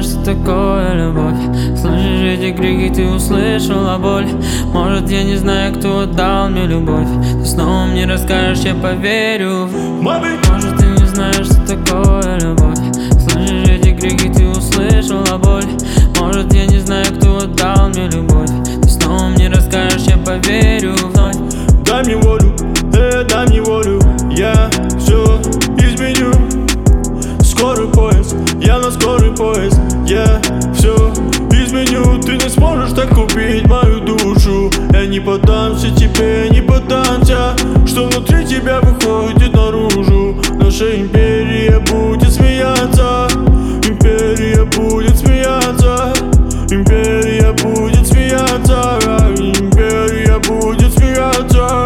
знаешь, что такое любовь. Слышишь эти крики, ты услышала боль. Может, я не знаю, кто отдал мне любовь. Ты снова мне расскажешь, я поверю. Может, ты не знаешь, что такое любовь. Слышишь эти крики, ты услышала боль. Может, я не знаю, кто отдал мне любовь. Ты снова мне расскажешь, я поверю вновь. Дай мне волю, дай мне волю. Я все изменю. Скорый поезд, я на скорый поезд. Я все изменю. Ты не сможешь так купить мою душу. Я не поддамся тебе, не поддамся. Что внутри тебя выходит наружу. Наша империя будет смеяться. Империя будет смеяться. Империя будет смеяться. Империя будет смеяться.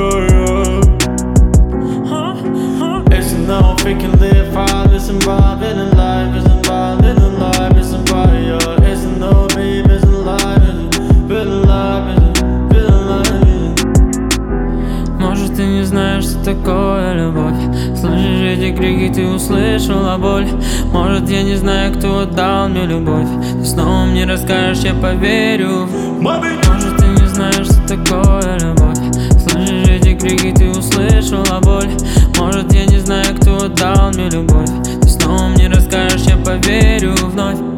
It's no freaking live far. Listen, Bob, in the life, isn't Bob, in the life, isn't Bob, yeah. It's no babe, isn't alive, isn't alive, isn't alive. Может, ты не знаешь, что такое любовь. Слышишь эти крики, ты услышала боль. Может, я не знаю, кто отдал мне любовь. Ты снова мне расскажешь, я поверю. Может, ты не знаешь, что такое любовь. Слышишь эти крики, ты услышала боль. Может, я не знаю, кто отдал мне любовь. Ты снова мне расскажешь, я поверю вновь.